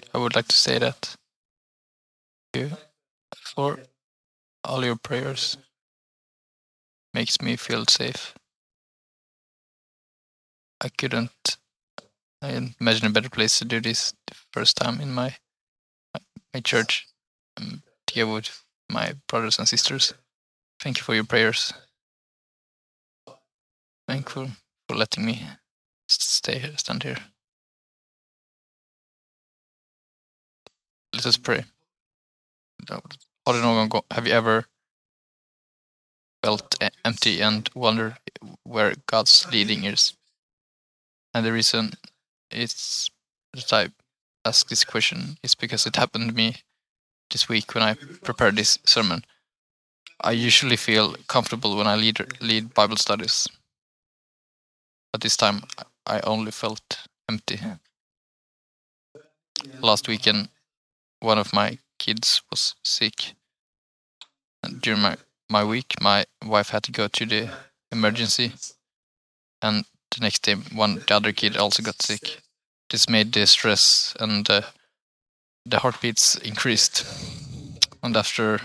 I would like to say that you for all your prayers makes me feel safe. I couldn't imagine a better place to do this the first time in my church, together with my brothers and sisters. Thank you for your prayers. Thankful for letting me stand here. Let us pray. Have you ever felt empty and wondered where God's leading is? And the reason it's that I ask this question is because it happened to me this week when I prepared this sermon. I usually feel comfortable when I lead Bible studies, but this time I only felt empty. Last weekend, one of my kids was sick, and during my week, my wife had to go to the emergency, and the next day, the other kid also got sick. This made the stress and the heartbeats increased, and after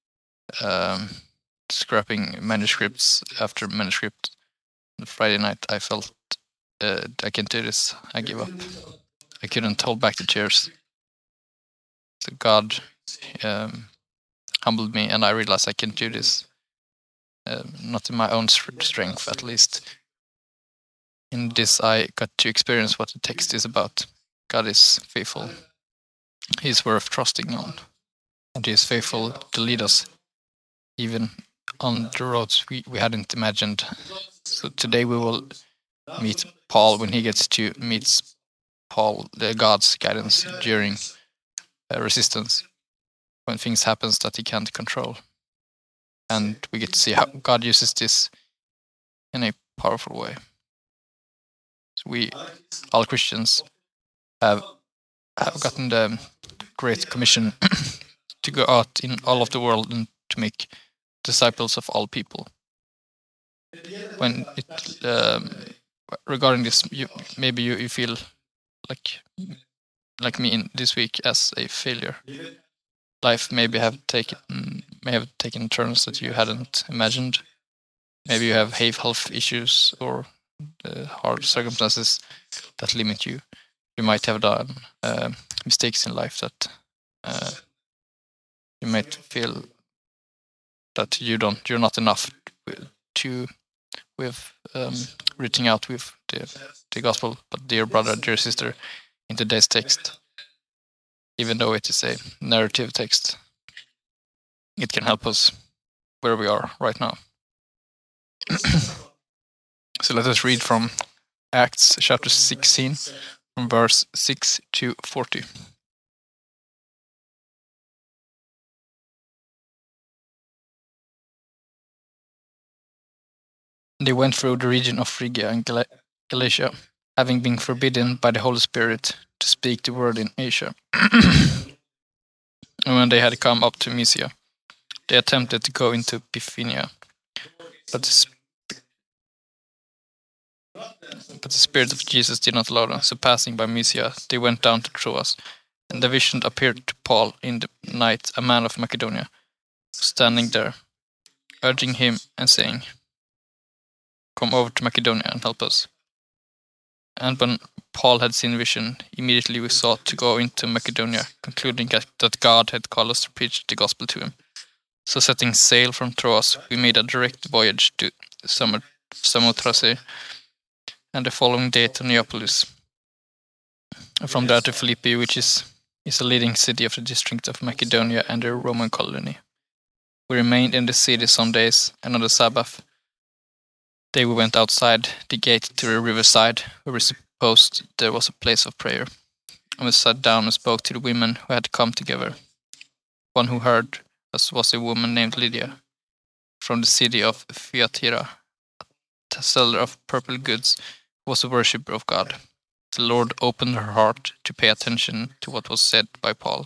scrapping manuscripts after manuscript on Friday night, I felt I can't do this. I give up. I couldn't hold back the tears. So God humbled me, and I realized I can't do this. Not in my own strength, at least. In this, I got to experience what the text is about. God is faithful. He is worth trusting on. And He is faithful to lead us, even on the roads we hadn't imagined. So today we will meet Paul when he gets to meet Paul, God's guidance during resistance, when things happen that he can't control. And we get to see how God uses this in a powerful way. So we, all Christians, have gotten the Great Commission to go out in all of the world and to make disciples of all people. When regarding this, maybe you feel like me in this week as a failure. Life may have taken turns that you hadn't imagined. Maybe you have health issues or hard circumstances that limit you. You might have done mistakes in life that you might feel that you're not enough to with reaching out with the gospel. But dear brother, dear sister, in today's text, even though it is a narrative text, it can help us where we are right now. So let us read from Acts chapter 16, from verse 6 to 40. They went through the region of Phrygia and Galatia, having been forbidden by the Holy Spirit to speak the word in Asia. And when they had come up to Mysia, they attempted to go into Bithynia, but the Spirit of Jesus did not allow them. So passing by Mysia, they went down to Troas, and the vision appeared to Paul in the night, a man of Macedonia, standing there, urging him and saying, "Come over to Macedonia and help us." And when Paul had seen the vision, immediately we sought to go into Macedonia, concluding that God had called us to preach the gospel to him. So setting sail from Troas, we made a direct voyage to Samothrace, and the following day to Neapolis. And from there to Philippi, which is a leading city of the district of Macedonia and a Roman colony. We remained in the city some days, and on the Sabbath day we went outside the gate to the riverside, where we supposed there was a place of prayer. And we sat down and spoke to the women who had come together. One who heard us was a woman named Lydia, from the city of Thyatira, a seller of purple goods, who was a worshipper of God. The Lord opened her heart to pay attention to what was said by Paul.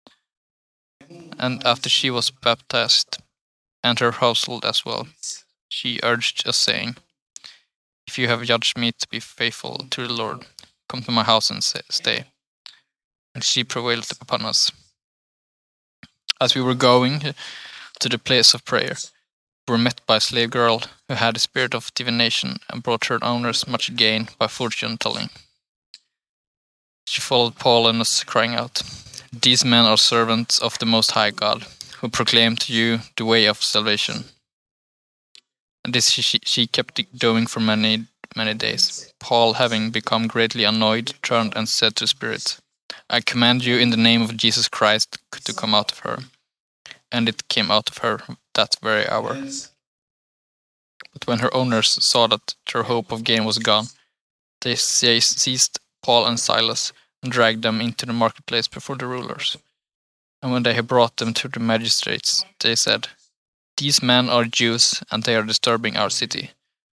And after she was baptized, and her household as well, she urged us, saying, "If you have judged me to be faithful to the Lord, come to my house and stay." and she prevailed upon us. As we were going to the place of prayer, we were met by a slave girl who had a spirit of divination and brought her owners much gain by fortune telling. She followed Paul and us, crying out, "These men are servants of the Most High God, who proclaim to you the way of salvation." And this she kept doing for many days. Paul, having become greatly annoyed, turned and said to the spirit, "I command you in the name of Jesus Christ to come out of her." And it came out of her that very hour. But when her owners saw that their hope of gain was gone, they seized Paul and Silas and dragged them into the marketplace before the rulers. And when they had brought them to the magistrates, they said, "These men are Jews, and they are disturbing our city.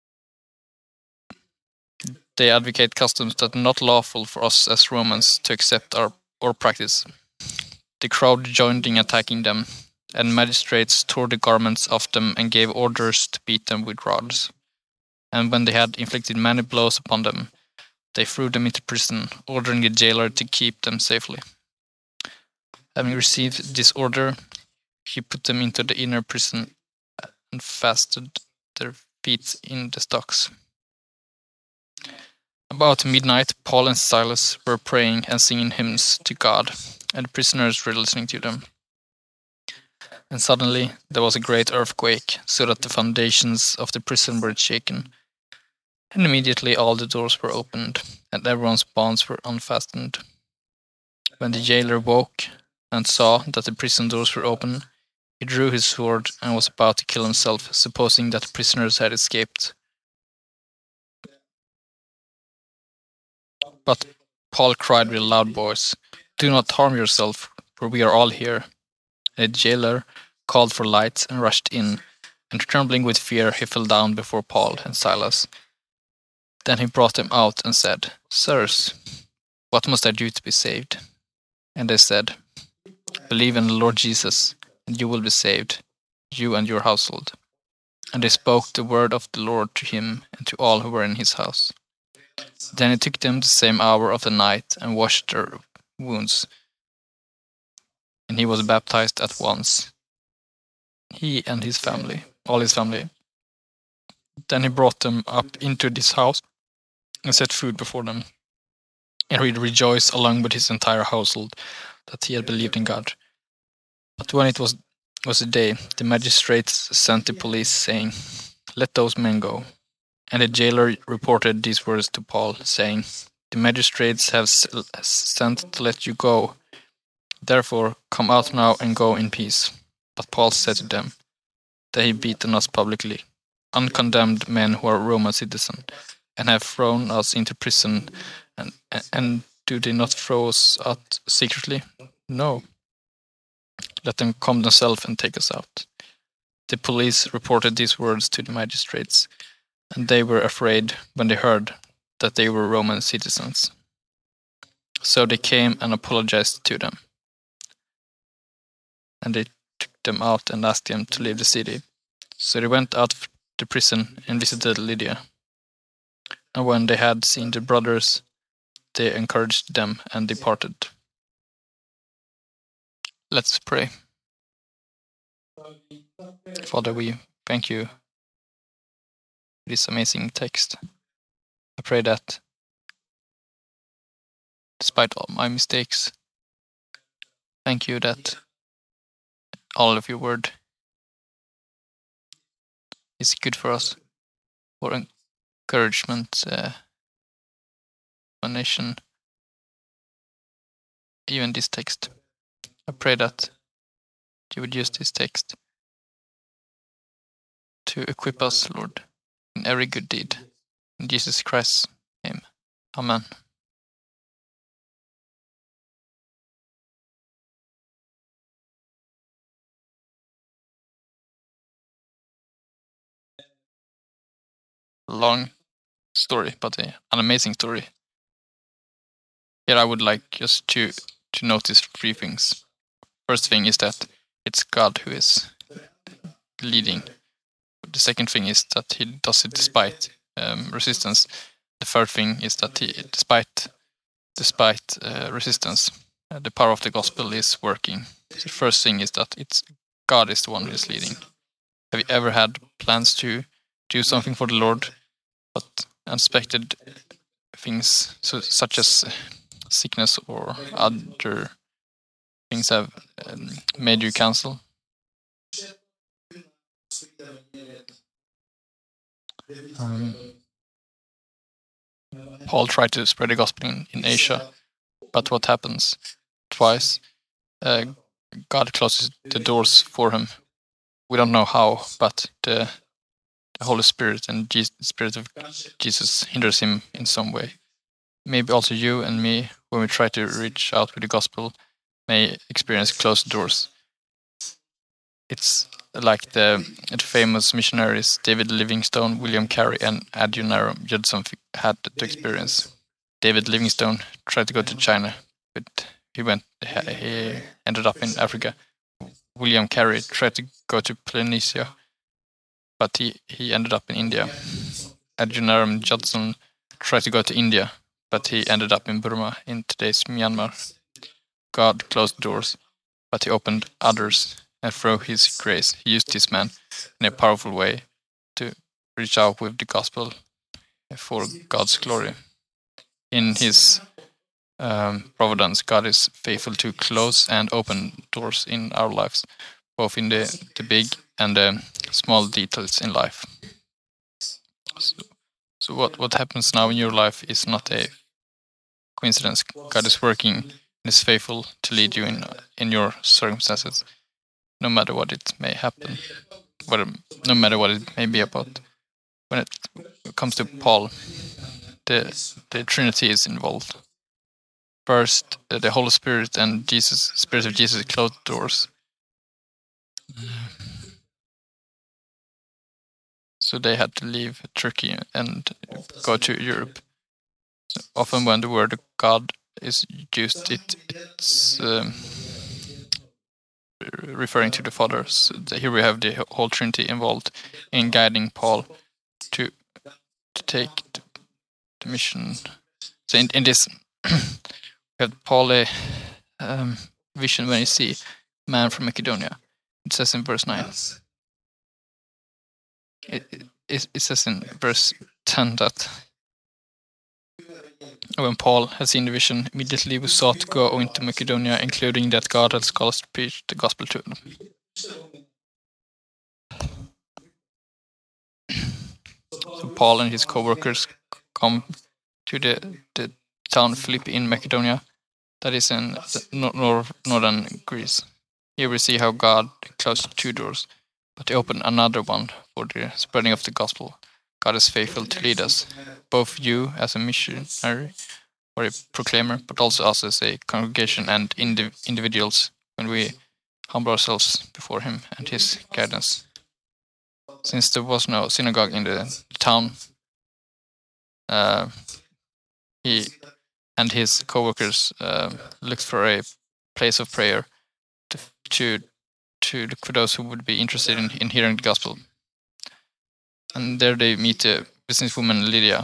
They advocate customs that are not lawful for us as Romans to accept or practice." The crowd joined in attacking them, and magistrates tore the garments off them and gave orders to beat them with rods. And when they had inflicted many blows upon them, they threw them into prison, ordering the jailer to keep them safely. Having received this order, he put them into the inner prison and fastened their feet in the stocks. About midnight, Paul and Silas were praying and singing hymns to God, and the prisoners were listening to them. And suddenly there was a great earthquake, so that the foundations of the prison were shaken. And immediately all the doors were opened, and everyone's bonds were unfastened. When the jailer woke and saw that the prison doors were open, he drew his sword and was about to kill himself, supposing that the prisoners had escaped. But Paul cried with a loud voice, "Do not harm yourself, for we are all here." And the jailer called for lights and rushed in, and trembling with fear he fell down before Paul and Silas. Then he brought them out and said, "Sirs, what must I do to be saved?" And they said, "Believe in the Lord Jesus, and you will be saved, you and your household." And they spoke the word of the Lord to him and to all who were in his house. Then he took them the same hour of the night and washed their wounds. And he was baptized at once, he and his family, all his family. Then he brought them up into this house and set food before them. And he rejoiced along with his entire household that he had believed in God. But when it was a day, the magistrates sent the police, saying, "Let those men go." And the jailer reported these words to Paul, saying, "The magistrates have sent to let you go. Therefore, come out now and go in peace." But Paul said to them, "They have beaten us publicly, uncondemned men who are Roman citizens, and have thrown us into prison, and do they not throw us out secretly? No. Let them come themselves and take us out." The police reported these words to the magistrates, and they were afraid when they heard that they were Roman citizens. So they came and apologized to them. And they took them out and asked them to leave the city. So they went out of the prison and visited Lydia. And when they had seen the brothers, they encouraged them and departed. Let's pray. Father, we thank you for this amazing text. I pray that, despite all my mistakes, thank you that all of your word is good for us, for encouragement, explanation, even this text. I pray that you would use this text to equip us, Lord, in every good deed. In Jesus Christ's name. Amen. Long story, but an amazing story. Here I would like just to notice three things. First thing is that it's God who is leading. The second thing is that he does it despite resistance. The third thing is that he, despite resistance, the power of the gospel is working. The first thing is that it's God is the one who is leading. Have you ever had plans to do something for the Lord, but unexpected things, such as sickness or other things, have made you cancel? Paul tried to spread the gospel in Asia, but what happens? Twice, God closes the doors for him. We don't know how, but the Holy Spirit and the Spirit of Jesus hinders him in some way. Maybe also you and me, when we try to reach out with the gospel, may experience closed doors. It's like the famous missionaries David Livingstone, William Carey, and Adoniram Judson had to experience. David Livingstone tried to go to China, but he ended up in Africa. William Carey tried to go to Polynesia, but he ended up in India. Adoniram Judson tried to go to India, but he ended up in Burma, in today's Myanmar. God closed doors, but he opened others, and through his grace, he used this man in a powerful way to reach out with the gospel for God's glory. In his providence, God is faithful to close and open doors in our lives, both in the big and the small details in life. So what happens now in your life is not a coincidence. God is working and is faithful to lead you in your circumstances, no matter what it may happen, no matter what it may be about. When it comes to Paul, the Trinity is involved. First, the Holy Spirit and Spirit of Jesus closed doors. So they had to leave Turkey and go to Europe. So often when the word God is used, it's referring to the Father. So here we have the whole Trinity involved in guiding Paul to take the mission. So in this, we have Paul a vision when you see man from Macedonia. It says in verse 9. It says in verse 10 that when Paul had seen the vision, immediately we sought to go into Macedonia, including that God had called us to preach the gospel to them. So Paul and his co-workers come to the town Philippi in Macedonia, that is in northern Greece. Here we see how God closed 2 doors, but he opened another one for the spreading of the gospel. God is faithful to lead us, both you as a missionary or a proclaimer, but also us as a congregation and individuals when we humble ourselves before him and his guidance. Since there was no synagogue in the town, he and his co-workers looked for a place of prayer to look for those who would be interested in hearing the gospel. And there they meet a businesswoman, Lydia.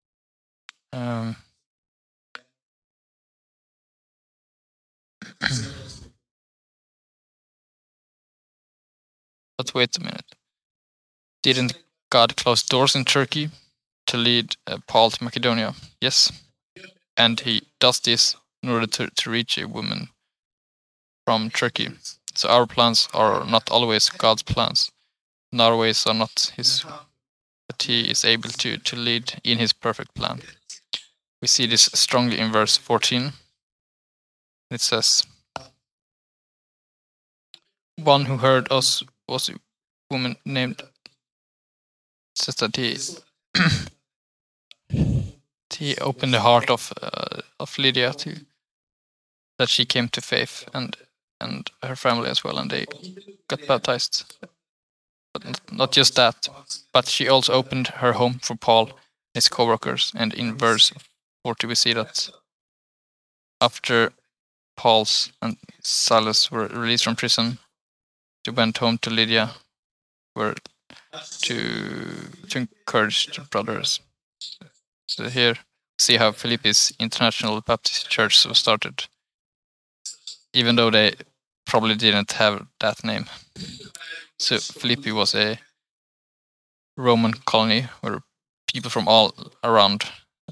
But wait a minute. Didn't God close doors in Turkey to lead Paul to Macedonia? Yes. And he does this in order to reach a woman from Turkey. So our plans are not always God's plans. And our ways are not his, but he is able to lead in his perfect plan. We see this strongly in verse 14. It says, one who heard us was a woman named, it says that he opened the heart of Lydia that she came to faith, and her family as well, and they got baptized. But not just that, but she also opened her home for Paul and his co-workers. And in verse 40 we see that after Paul's and Silas were released from prison, they went home to Lydia to encourage the brothers. So here, see how Philippi's International Baptist Church was started. even though they probably didn't have that name. So Philippi was a Roman colony where people from all around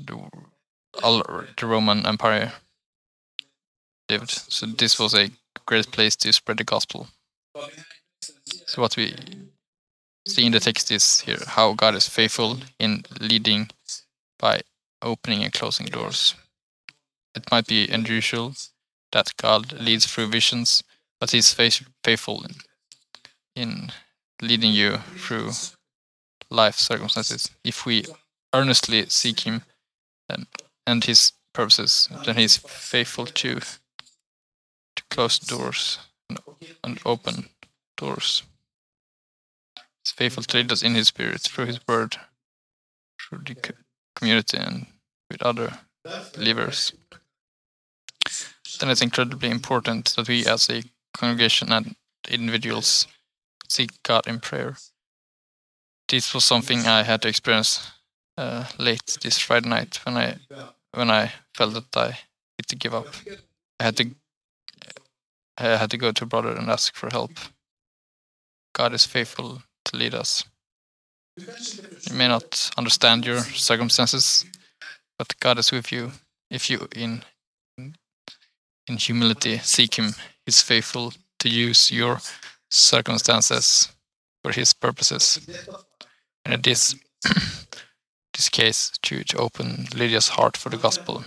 the Roman Empire lived. So this was a great place to spread the gospel. So what we see in the text is here how God is faithful in leading by opening and closing doors. It might be unusual that God leads through visions, but He's faithful in leading you through life circumstances. If we earnestly seek Him and His purposes, then He's faithful to close doors and open doors. He's faithful to lead us in His Spirit, through His Word, through the community, and with other believers. Then it's incredibly important that we as a congregation and individuals seek God in prayer. This was something I had to experience late this Friday night when I felt that I had to give up. I had to go to a brother and ask for help. God is faithful to lead us. You may not understand your circumstances, but God is with you. If you in humility seek Him, He's faithful to use your circumstances for His purposes. And in this case, to open Lydia's heart for the gospel.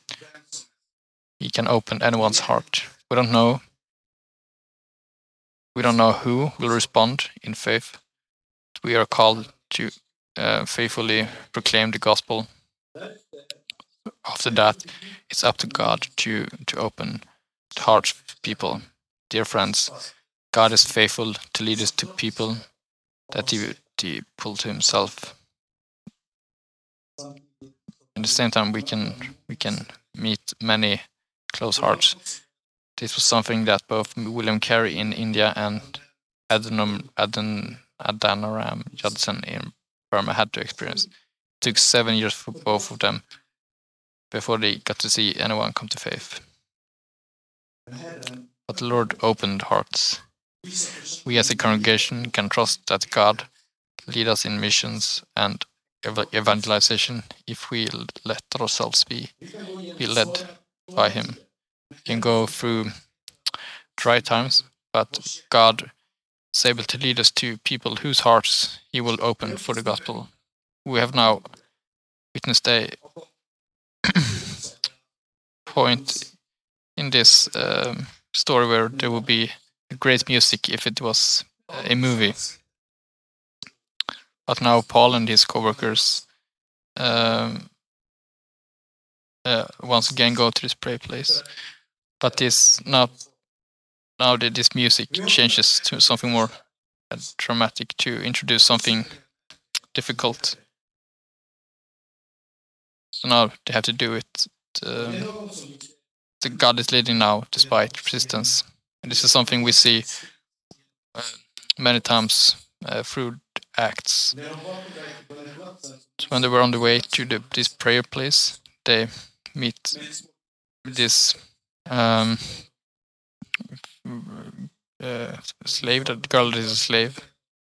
He can open anyone's heart. We don't know who will respond in faith. We are called to faithfully proclaim the gospel. After that, it's up to God to open the hearts of people. Dear friends, God is faithful to lead us to people that He pull to Himself. At the same time, we can meet many close hearts. This was something that both William Carey in India and Adoniram Judson in Burma had to experience. It took 7 years for both of them before they got to see anyone come to faith. But the Lord opened hearts. We as a congregation can trust that God lead us in missions and evangelization if we let ourselves be led by Him. We can go through dry times, but God is able to lead us to people whose hearts He will open for the gospel. We have now witnessed a point in this story where there would be great music if it was a movie. But now Paul and his co-workers once again go to this prayer place. But this this music changes to something more dramatic to introduce something difficult. So now they have to do it. The God is leading now despite resistance. And this is something we see many times through Acts. So when they were on the way to this prayer place, they meet this slave, that girl is a slave.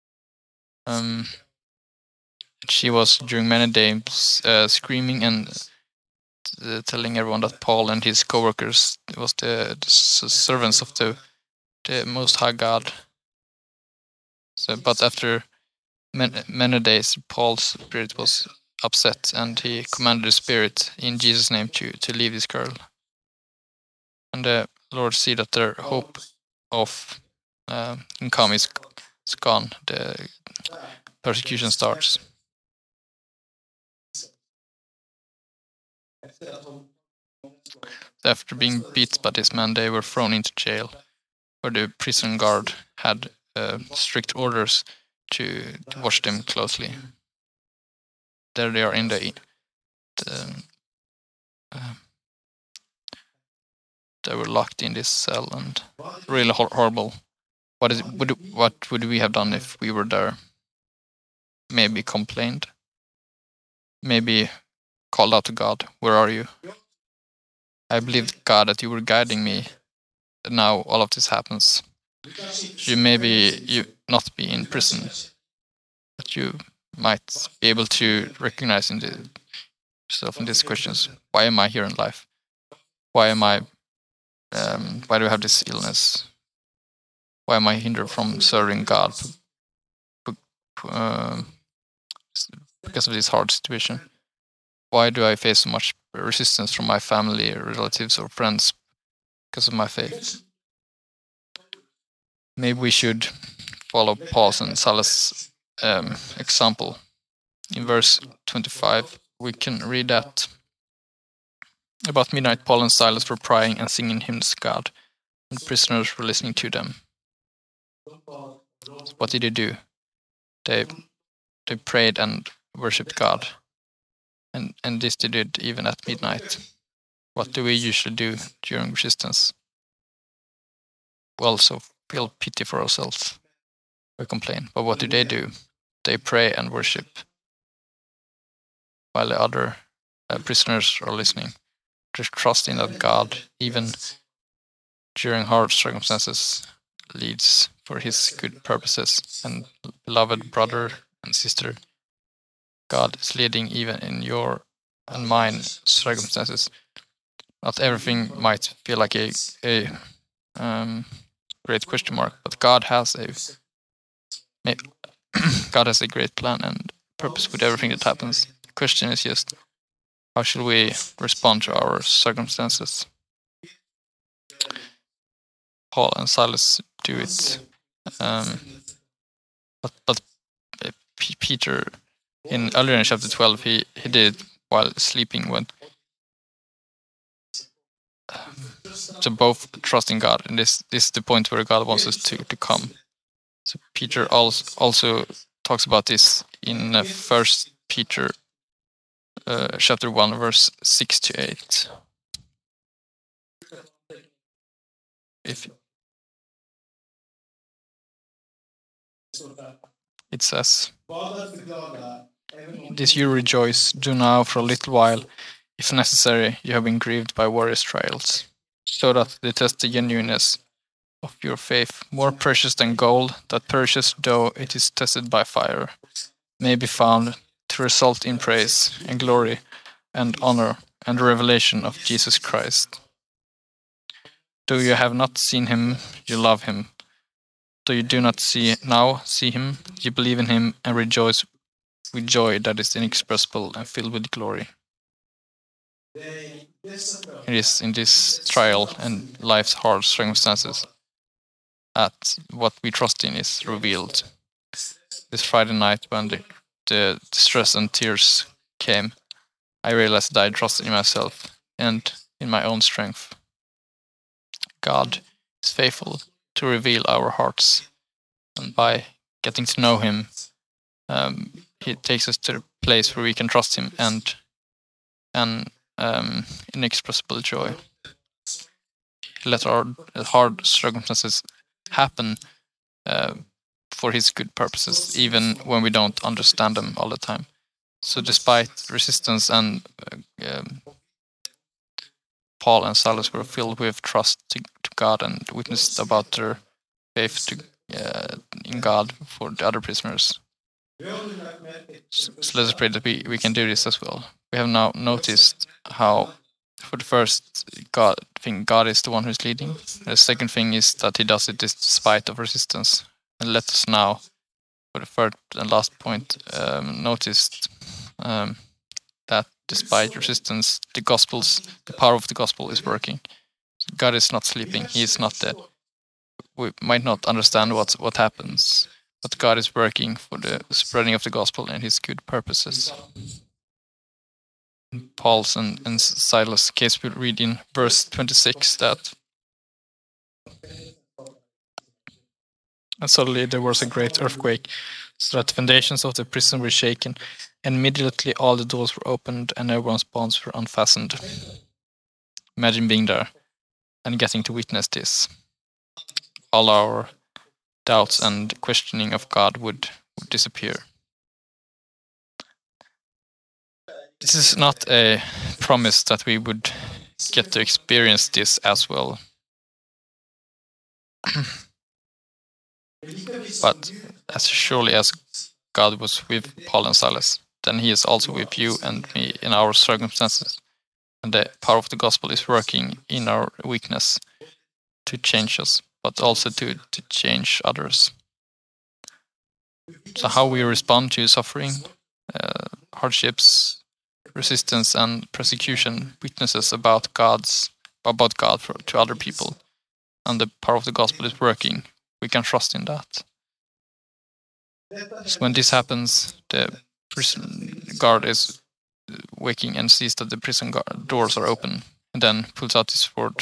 She was during many days screaming and telling everyone that Paul and his co-workers was the servants of the Most High God. So, but after many days, Paul's spirit was upset, and he commanded the spirit in Jesus' name to leave this girl. And the Lord see that their hope of income is gone. The persecution starts. After being beat by this man, they were thrown into jail, where the prison guard had strict orders to watch them closely. There they are in they were locked in this cell, and really horrible. What would we have done if we were there? Maybe complained. Maybe called out to God, "Where are you? I believed, God, that you were guiding me now all of this happens. You not be in prison, but you might be able to recognize yourself in these questions. Why am I here in life? Why am I? Why do I have this illness? Why am I hindered from serving God? Because of this hard situation. Why do I face so much resistance from my family, relatives, or friends because of my faith? Maybe we should follow Paul's and Silas' example. In verse 25, we can read that about midnight, Paul and Silas were praying and singing hymns to God, and prisoners were listening to them. What did they do? They prayed and worshipped God, and this they did even at midnight. What do we usually do during resistance? We also feel pity for ourselves. We complain. But what do? They pray and worship while the other prisoners are listening. Just trusting that God, even during hard circumstances, leads for His good purposes. And beloved brother and sister, God is leading even in your and mine circumstances. Not everything might feel like a great question mark, but God has God has a great plan and purpose with everything that happens. The question is just, how should we respond to our circumstances? Paul and Silas do it, but Peter, earlier in chapter 12, he did it while sleeping. So both trusting God, and this is the point where God wants us to come. So Peter also talks about this in 1 Peter chapter 1, verse 6 to 8. It says, "This you rejoice, do now for a little while, if necessary, you have been grieved by various trials, so that they test the genuineness of your faith, more precious than gold, that perishes though it is tested by fire, may be found to result in praise and glory and honor and the revelation of Jesus Christ. Though you have not seen Him, you love Him. Though you do not see Him, you believe in Him and rejoice with joy that is inexpressible and filled with glory." It is in this trial and life's hard circumstances that what we trust in is revealed. This Friday night, when the distress and tears came, I realized that I trusted in myself and in my own strength. God is faithful to reveal our hearts, and by getting to know Him, He takes us to the place where we can trust Him and inexpressible joy. Let our hard circumstances happen for His good purposes, even when we don't understand them all the time. So despite resistance and Paul and Silas were filled with trust to God and witnessed about their faith in God for the other prisoners. So let's pray that we can do this as well. We have now noticed how, for the first thing, God is the one who is leading. The second thing is that He does it despite of resistance. And let us now, for the third and last point, notice that despite resistance, the power of the gospel is working. God is not sleeping. He is not dead. We might not understand what happens, but God is working for the spreading of the gospel and His good purposes. In Paul's and Silas' case, we read in verse 26 that, "And suddenly there was a great earthquake, so that the foundations of the prison were shaken, and immediately all the doors were opened and everyone's bonds were unfastened." Imagine being there and getting to witness this. All our doubts and questioning of God would disappear. This is not a promise that we would get to experience this as well. But as surely as God was with Paul and Silas, then he is also with you and me in our circumstances. And the power of the gospel is working in our weakness to change us, but also to change others. So how we respond to suffering, hardships, resistance, and persecution witnesses about God to other people, and the power of the gospel is working. We can trust in that. So when this happens, the prison guard is waking and sees that the prison doors are open, and then pulls out his sword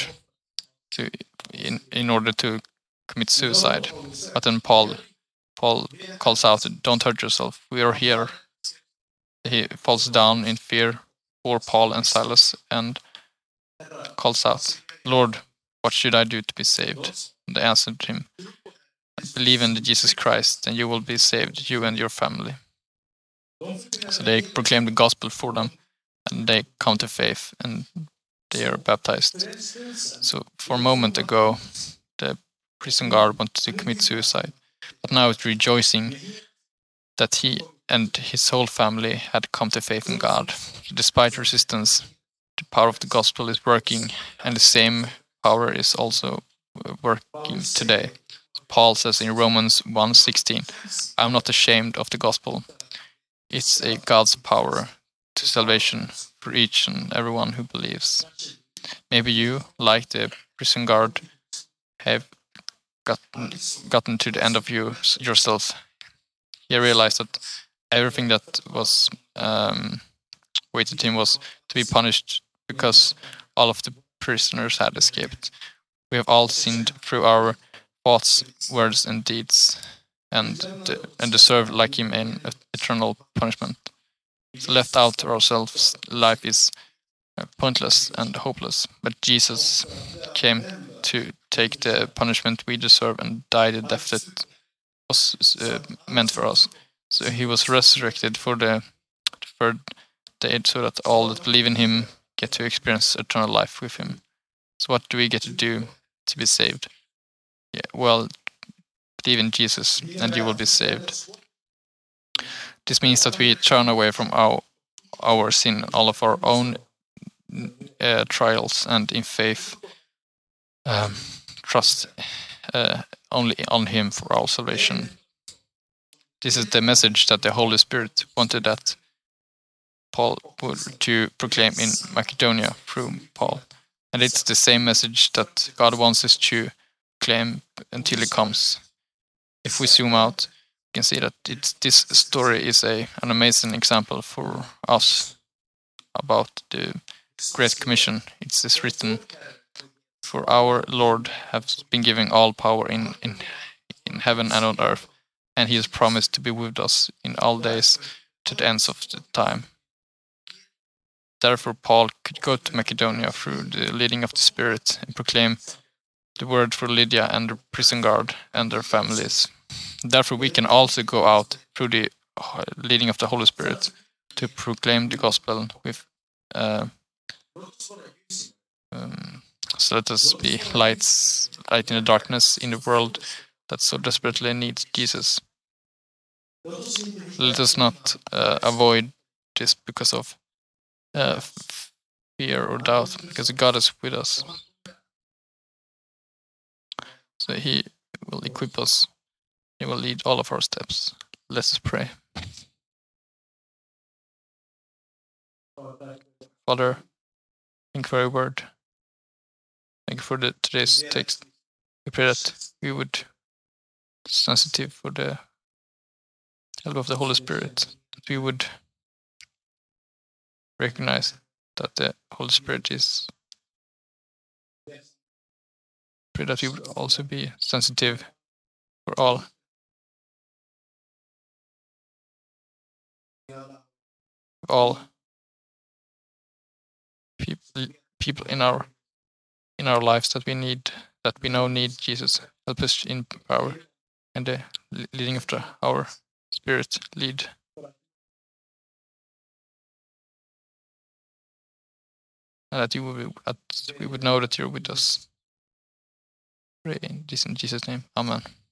in order to commit suicide. But then Paul calls out, "Don't hurt yourself. We are here." He falls down in fear for Paul and Silas and calls out, "Lord, what should I do to be saved?" And they answered him, "Believe in Jesus Christ, and you will be saved, you and your family." So they proclaim the gospel for them, and they come to faith, and they are baptized. So for a moment ago, the prison guard wanted to commit suicide, but now it's rejoicing that he and his whole family had come to faith in God. Despite resistance, the power of the gospel is working, and the same power is also working today. Paul says in Romans 1:16, "I'm not ashamed of the gospel. It's a God's power to salvation for each and everyone who believes." Maybe you, like the prison guard, have gotten to the end of yourself. You realized that everything that was waited him was to be punished because all of the prisoners had escaped. We have all sinned through our thoughts, words, and deeds, and deserve, like him, an eternal punishment. So left out to ourselves, life is pointless and hopeless. But Jesus came to take the punishment we deserve and died the death that was meant for us. So he was resurrected for the third day, so that all that believe in him get to experience eternal life with him. So what do we get to do to be saved? Yeah, well, believe in Jesus and you will be saved. This means that we turn away from our sin, all of our own trials, and in faith trust only on him for our salvation. This is the message that the Holy Spirit wanted that Paul would to proclaim in Macedonia through Paul. And it's the same message that God wants us to claim until he comes. If we zoom out, we can see that this story is an amazing example for us about the Great Commission. It is written, "For our Lord has been given all power in heaven and on earth, and he has promised to be with us in all days to the ends of the time." Therefore, Paul could go to Macedonia through the leading of the Spirit and proclaim the word for Lydia and the prison guard and their families. Therefore, we can also go out through the leading of the Holy Spirit to proclaim the gospel with. So let us be light in the darkness in the world that so desperately needs Jesus. Let us not avoid this because of fear or doubt, because God is with us. So he will equip us. He will lead all of our steps. Let us pray. Father, thank you for your word. Thank you for today's text. We pray that we would be sensitive for the help of the Holy Spirit, that we would recognize that the Holy Spirit is. Pray that we would also be sensitive for all people in our lives that we know need Jesus. Help us in power and the leading of our Spirit lead. And that we would know that you're with us. pray in Jesus' name. Amen.